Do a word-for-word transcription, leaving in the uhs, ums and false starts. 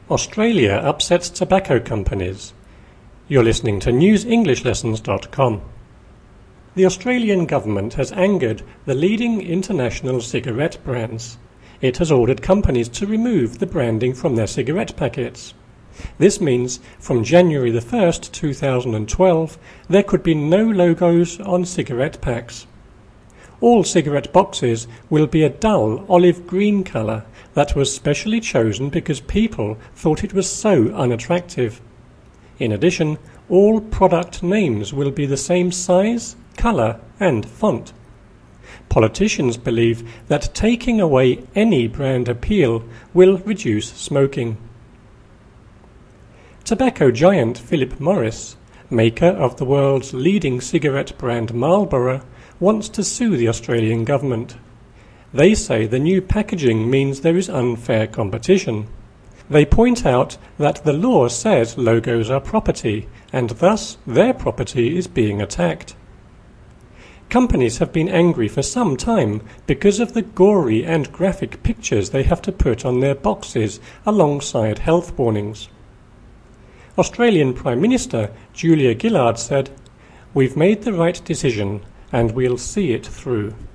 Australia upsets tobacco companies. You're listening to news english lessons dot com. The Australian government has angered the leading international cigarette brands. It has ordered companies to remove the branding from their cigarette packets. This means from January the first, two thousand twelve, there could be no logos on cigarette packs. All cigarette boxes will be a dull olive green colour that was specially chosen because people thought it was so unattractive. In addition, all product names will be the same size, colour and font. Politicians believe that taking away any brand appeal will reduce smoking. Tobacco giant Philip Morris, maker of the world's leading cigarette brand Marlboro, wants to sue the Australian government. They say the new packaging means there is unfair competition. They point out that the law says logos are property, and thus their property is being attacked. Companies have been angry for some time because of the gory and graphic pictures they have to put on their boxes alongside health warnings. Australian Prime Minister Julia Gillard said, "We've made the right decision and we'll see it through."